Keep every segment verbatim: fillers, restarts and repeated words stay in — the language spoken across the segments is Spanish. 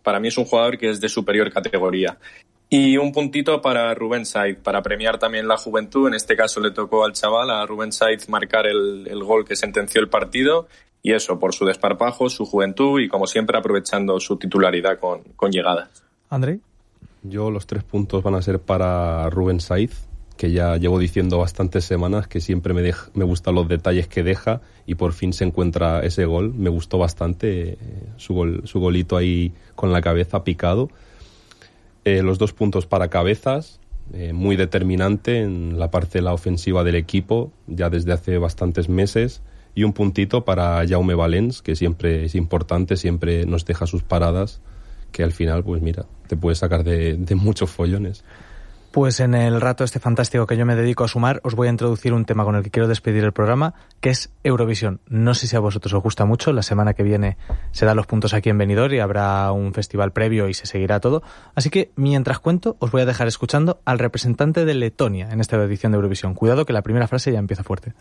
para mí es un jugador que es de superior categoría. Y un puntito para Rubén Saiz, para premiar también la juventud. En este caso le tocó al chaval, a Rubén Saiz, marcar el, el gol que sentenció el partido. Y eso, por su desparpajo, su juventud y, como siempre, aprovechando su titularidad con, con llegadas. ¿André? Yo los tres puntos van a ser para Rubén Saiz, que ya llevo diciendo bastantes semanas que siempre me, deja, me gustan los detalles que deja y por fin se encuentra ese gol. Me gustó bastante eh, su, gol, su golito ahí con la cabeza picado. Eh, los dos puntos para Cabezas, eh, muy determinante en la parte de la ofensiva del equipo, ya desde hace bastantes meses. Y un puntito para Jaume Valens, que siempre es importante, siempre nos deja sus paradas, que al final, pues mira, te puede sacar de, de muchos follones. Pues en el rato este fantástico que yo me dedico a sumar, os voy a introducir un tema con el que quiero despedir el programa, que es Eurovisión. No sé si a vosotros os gusta mucho, la semana que viene se dan los puntos aquí en Benidorm y habrá un festival previo y se seguirá todo. Así que, mientras cuento, os voy a dejar escuchando al representante de Letonia en esta edición de Eurovisión. Cuidado que la primera frase ya empieza fuerte.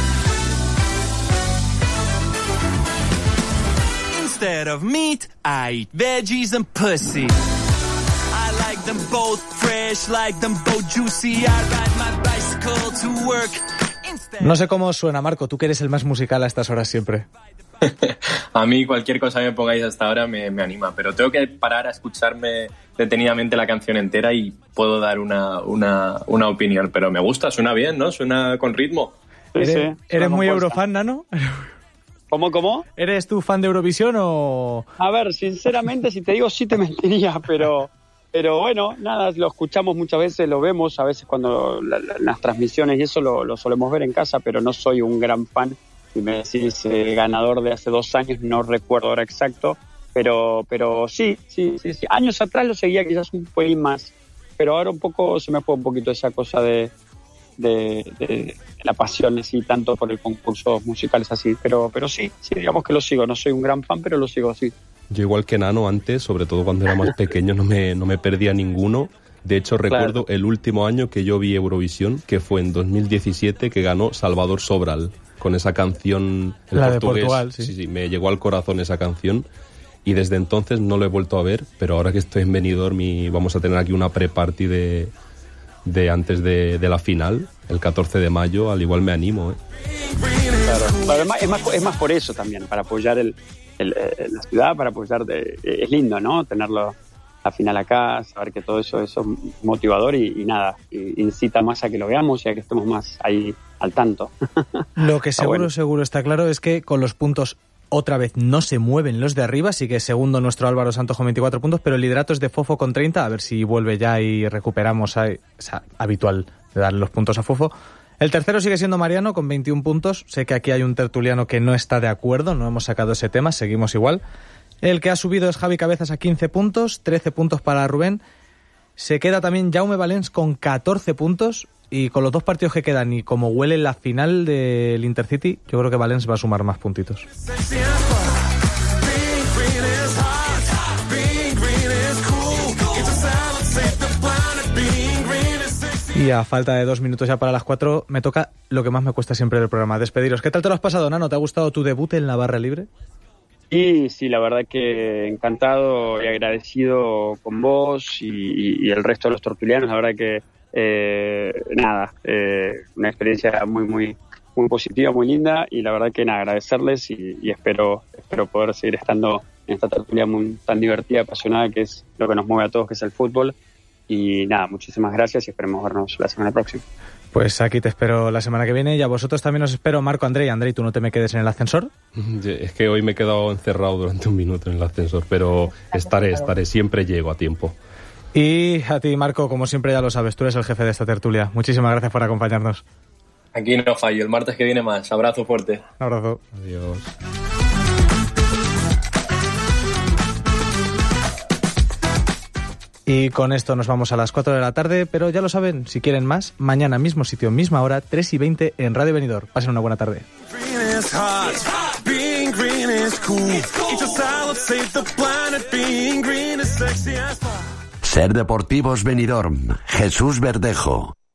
Instead of meat, I eat veggies and pussy. Like them both fresh, like them both juicy. I ride my bicycle to work. No sé cómo suena, Marco, tú que eres el más musical a estas horas siempre. A mí cualquier cosa que me pongáis hasta ahora me, me anima, pero tengo que parar a escucharme detenidamente la canción entera y puedo dar una, una, una opinión, pero me gusta, suena bien, ¿no? Suena con ritmo. Sí, ¿Eres, sí, ¿eres muy eurofan, Nano? ¿Cómo, cómo? ¿Eres tú fan de Eurovisión o...? A ver, sinceramente, si te digo sí te mentiría, pero... Pero bueno, nada, lo escuchamos muchas veces, lo vemos, a veces cuando la, la, las transmisiones y eso lo, lo solemos ver en casa, pero no soy un gran fan. Si me decís eh, ganador de hace dos años, no recuerdo ahora exacto, pero pero sí, sí, sí, sí. Años atrás lo seguía quizás un pelín más, pero ahora un poco se me fue un poquito esa cosa de, de, de, de la pasión así, tanto por el concurso musicales así, pero, pero sí, sí, digamos que lo sigo, no soy un gran fan, pero lo sigo, sí. Yo igual que Nano antes, sobre todo cuando era más pequeño, no me, no me perdía ninguno. De hecho, recuerdo claro. el último año que yo vi Eurovisión, que fue en dos mil diecisiete, que ganó Salvador Sobral, con esa canción en La portugués. De Portugal, sí. sí, sí, me llegó al corazón esa canción. Y desde entonces no lo he vuelto a ver, pero ahora que estoy en Benidorm y vamos a tener aquí una pre-party de, de antes de, de la final, el catorce de mayo, al igual me animo, ¿eh? Claro. Además, es más, es más por eso también, para apoyar el... El, el, la ciudad, para apoyar de, es lindo, ¿no? Tenerlo la final acá, saber que todo eso, eso es motivador y, y nada, y incita más a que lo veamos y a que estemos más ahí al tanto. Lo que seguro, bueno. seguro está claro es que con los puntos otra vez no se mueven los de arriba, sí que segundo nuestro Álvaro Santos con veinticuatro puntos, pero el liderato es de Fofo con treinta, a ver si vuelve ya y recuperamos a esa habitual de darle los puntos a Fofo. El tercero sigue siendo Mariano con veintiún puntos. Sé que aquí hay un tertuliano que no está de acuerdo, no hemos sacado ese tema, seguimos igual. El que ha subido es Javi Cabezas a quince puntos, trece puntos para Rubén. Se queda también Jaume Valens con catorce puntos y con los dos partidos que quedan y como huele la final del Intercity, yo creo que Valens va a sumar más puntitos. Y a falta de dos minutos ya para las cuatro, me toca lo que más me cuesta siempre del programa, despediros. ¿Qué tal te lo has pasado, Nano? ¿Te ha gustado tu debut en la barra libre? Y sí, la verdad que encantado y agradecido con vos y, y el resto de los tertulianos. La verdad que, eh, nada, eh, una experiencia muy, muy, muy positiva, muy linda. Y la verdad que, nada, agradecerles y, y espero, espero poder seguir estando en esta tertulia muy, tan divertida, apasionada, que es lo que nos mueve a todos, que es el fútbol. Y nada, muchísimas gracias y esperemos vernos la semana próxima. Pues aquí te espero la semana que viene y a vosotros también os espero, Marco, André. André, ¿tú no te me quedes en el ascensor? Es que hoy me he quedado encerrado durante un minuto en el ascensor, pero estaré, estaré, siempre llego a tiempo. Y a ti, Marco, como siempre ya lo sabes, tú eres el jefe de esta tertulia. Muchísimas gracias por acompañarnos. Aquí no fallo, el martes que viene más. Abrazo fuerte. Un abrazo. Adiós. Y con esto nos vamos a las cuatro de la tarde, pero ya lo saben, si quieren más, mañana mismo sitio, misma hora, tres y veinte en Radio Benidorm. Pasen una buena tarde. Ser Deportivos Benidorm, Jesús Verdejo.